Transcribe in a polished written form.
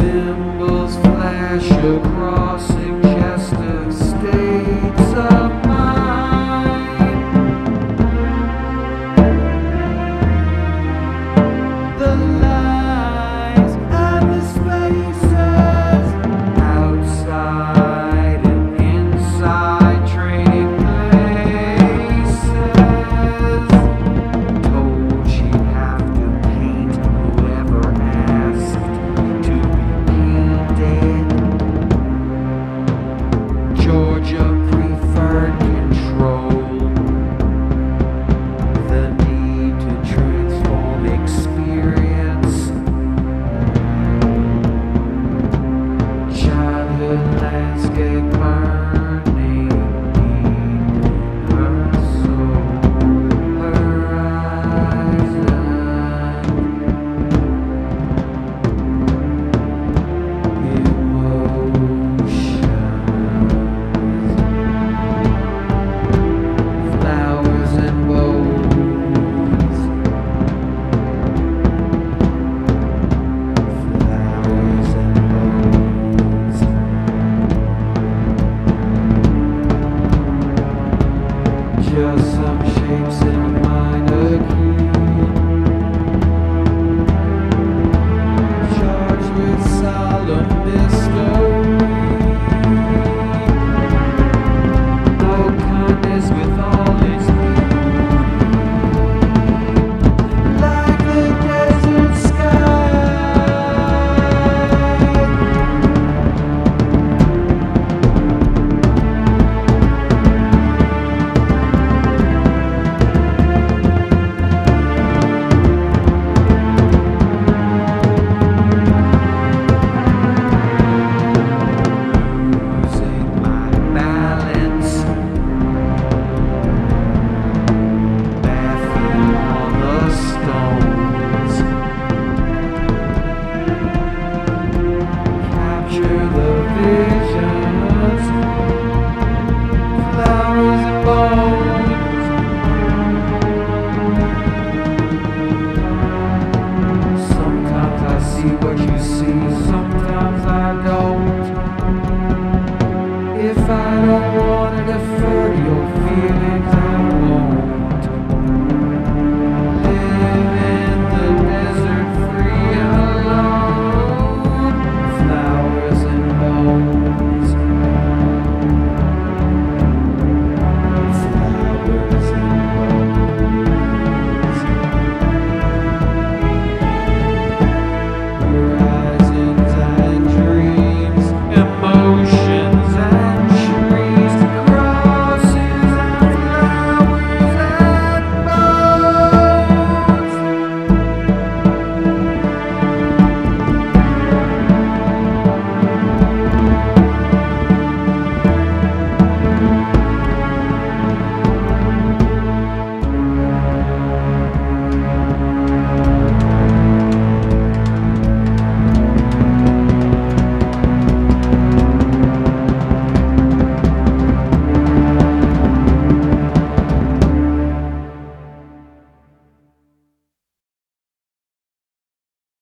Symbols flash across suggestive states of mind. The lines and the spaces outside and inside trading places. Told she'd have to paint whoever asked to be painted. Georgia preferred control, the need to transform experience. Childhood landscape burning deep in her soul, horizon. Flowers and bones. Flowers and bones. Just some shapes in a minor key, charged with solemn mystery.